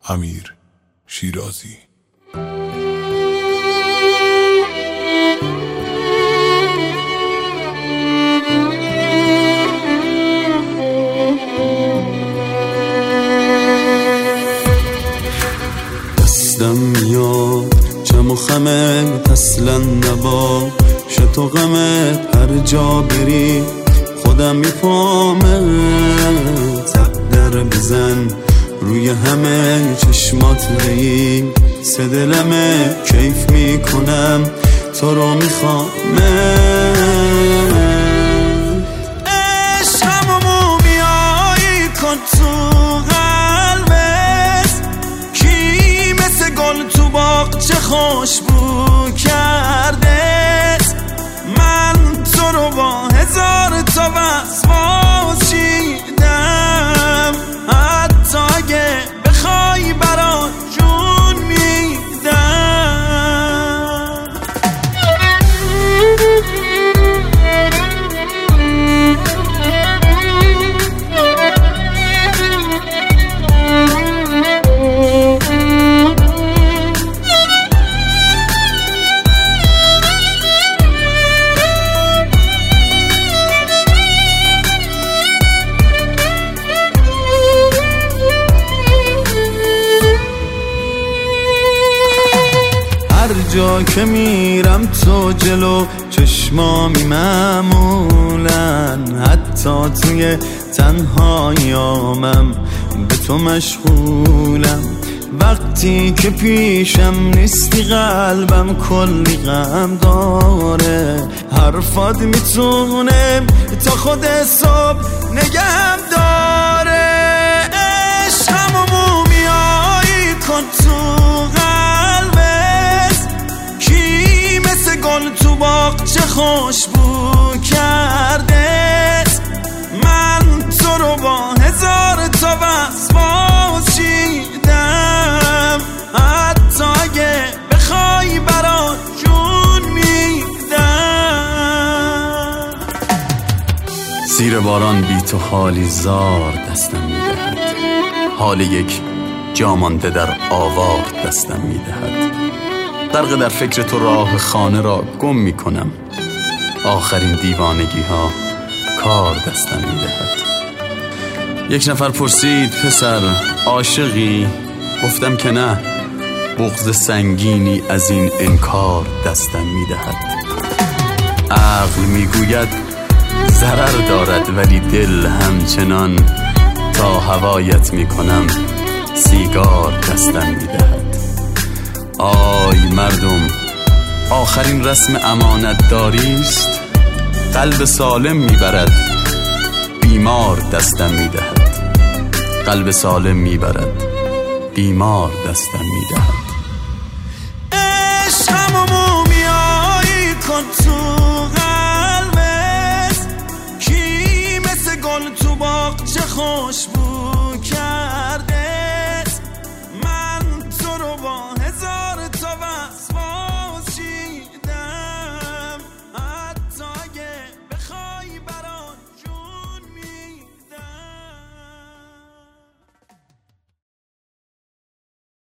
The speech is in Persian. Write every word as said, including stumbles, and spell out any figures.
امیر شیرازی. دستم میاد چم و خمت اصلا نبا شتو غمت هر جا بری خودم میپامت در بزن روی همه چشمات ری سه دلمه کیف میکنم تو رو میخوامت عشقمو میایی کن تو قلبت کی مثل گل تو باغ چه خوشبو کرده من تو رو با هزار تا وسواس چیدم حتی اگه بخوای برات جون میدم هر جا که میرم تو جلو چشمامی معمولن حتی توی تنهاییامم به تو مشغولم وقتی که پیشم نیستی قلبم کلی غم داره حرفات میتونه تا خود صبح نگهم داره عشقمو میایی کن تو گل تو باغ چه خوشبو کرده من تو رو با هزار تا وسواس چیدم حتی اگه بخوای برات جون میدم زیر باران بی تو حالی زار دستم میدهد حال یک جامانده در آوار دستم میدهد غرق در فکر تو راه خانه را گم می کنم آخرین دیوانگی ها کار دستم می دهد یک نفر پرسید پسر عاشقی گفتم که نه بغض سنگینی از این انکار دستم می دهد عقل می گوید ضرر دارد ولی دل همچنان تا هوایت می کنم سیگار دستم می دهد آی مردم آخرین رسم امانت داریست قلب سالم میبرد بیمار دستم میدهد قلب سالم میبرد بیمار دستم میدهد عشقمو میایی کن تو قلبت کی مثل گل تو باغ چه خوش